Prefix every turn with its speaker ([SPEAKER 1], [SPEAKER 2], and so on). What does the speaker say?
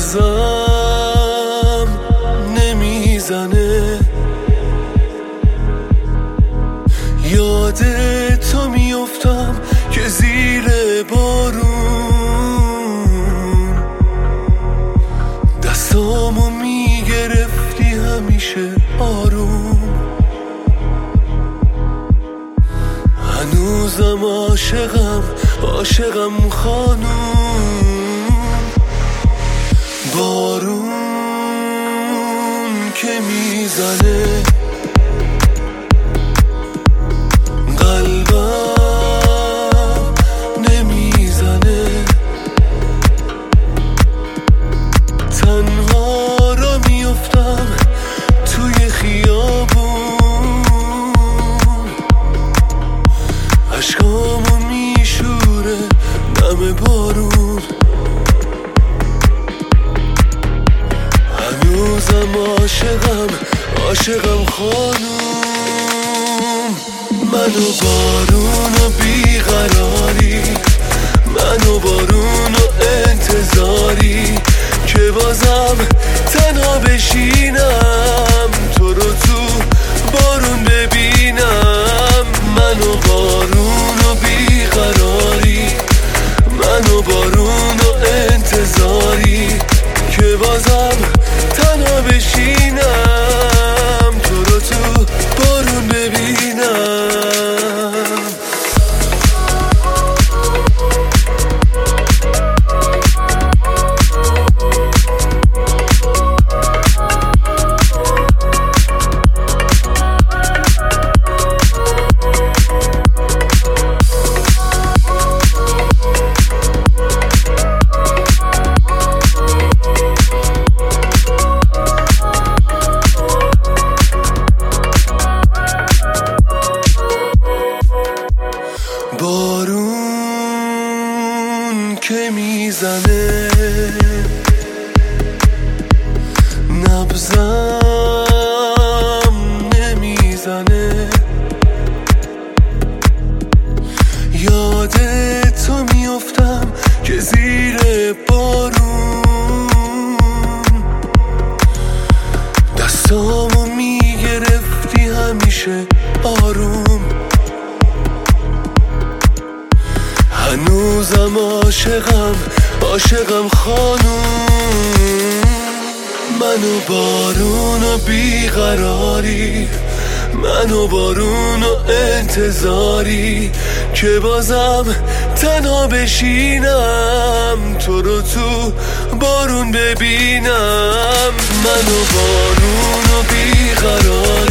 [SPEAKER 1] مغزم نمیزنه، یاد تو میافتم که زیر بارون دستامو میگرفتی همیشه آروم. هنوزم عاشقم خانوم. بارون که میزنه قلبم نمیزنه، تنها را میافتم توی خیابون، عشقامو میشوره نم بارون. هنوزم عاشقم خانوم. منو بارون و بیقراری، منو بارون و انتظاری که بازم تنها بشینم تو رو تو بارون ببینم. منو بارون و بیقراری، منو بارون و انتظاری که بازم تنها بشینم تو رو تو بارون ببینم. بارون که میزنه نبضم نمیزنه، یاد تو میافتم که زیر بارون دستامو میگرفتی همیشه آروم. هنوزم عاشقم خانوم. منو بارون و بیقراری، منو بارون و انتظاری که بازم تنها بشینم تو رو تو بارون ببینم. منو بارون و بیقراری،